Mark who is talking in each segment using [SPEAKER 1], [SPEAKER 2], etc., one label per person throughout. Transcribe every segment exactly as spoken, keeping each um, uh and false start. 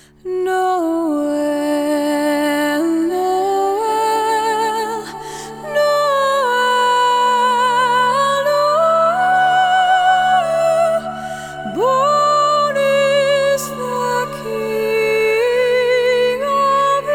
[SPEAKER 1] Noel, Noel, Noel, Noel. Born is the King of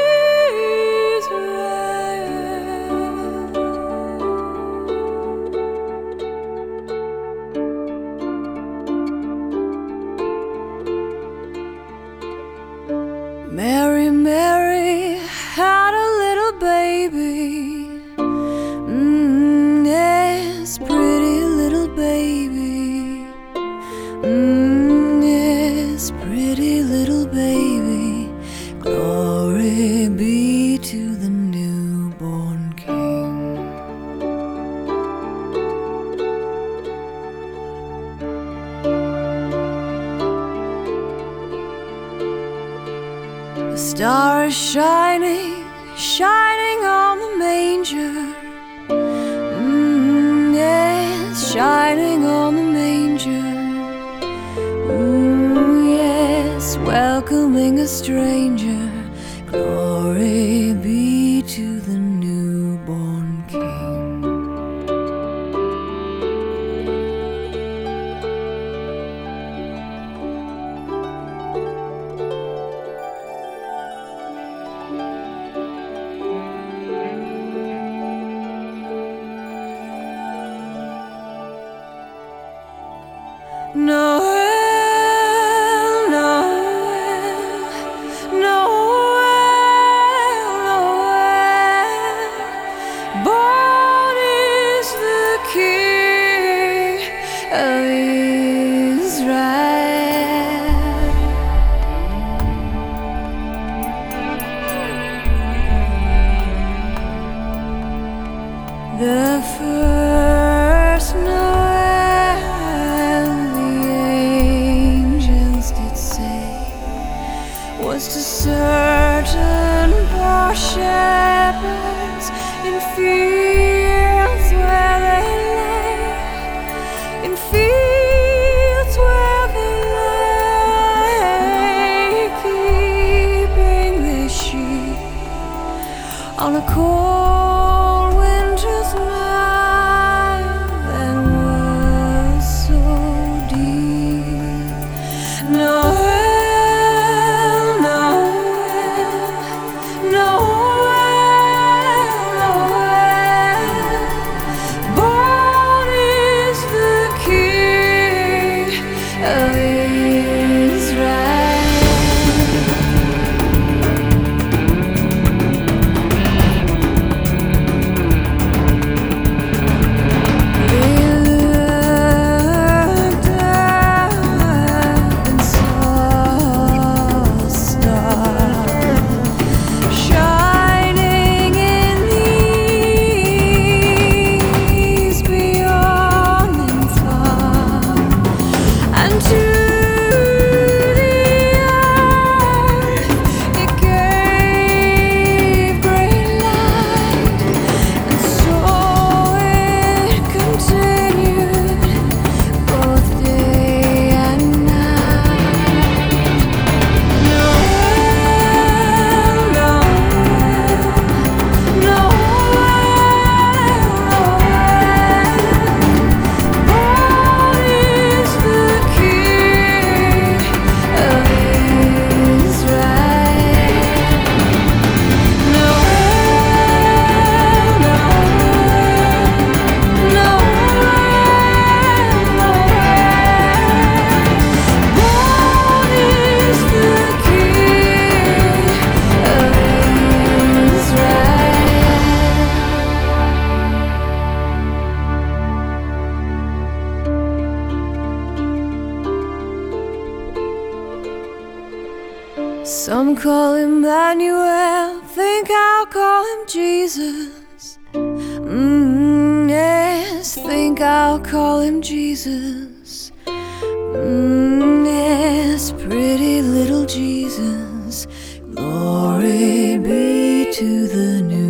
[SPEAKER 1] Mary, Mary had a little baby. Mm, yes, pretty little baby. Mm, yes, pretty little baby. Glory be to the newborn King. The star is shining, shining on the manger. Mm, yes, shining on the manger. Mm, yes, welcoming a stranger. Glory be to the newborn King. Noel, Noel, Noel, Noel. Born is the King of Israel. The first Noel, the angels did say, was to certain poor shepherds in fields where they lay, in fields where they lay, keeping their sheep on a cold winter's night that was so deep. Noel, Noel, Noel, Noel. Born is the King of Israel. Some call him Emmanuel, think I'll call him Jesus. Mm, yes, think I'll call him Jesus. Mm, yes, pretty little Jesus. Glory be to the new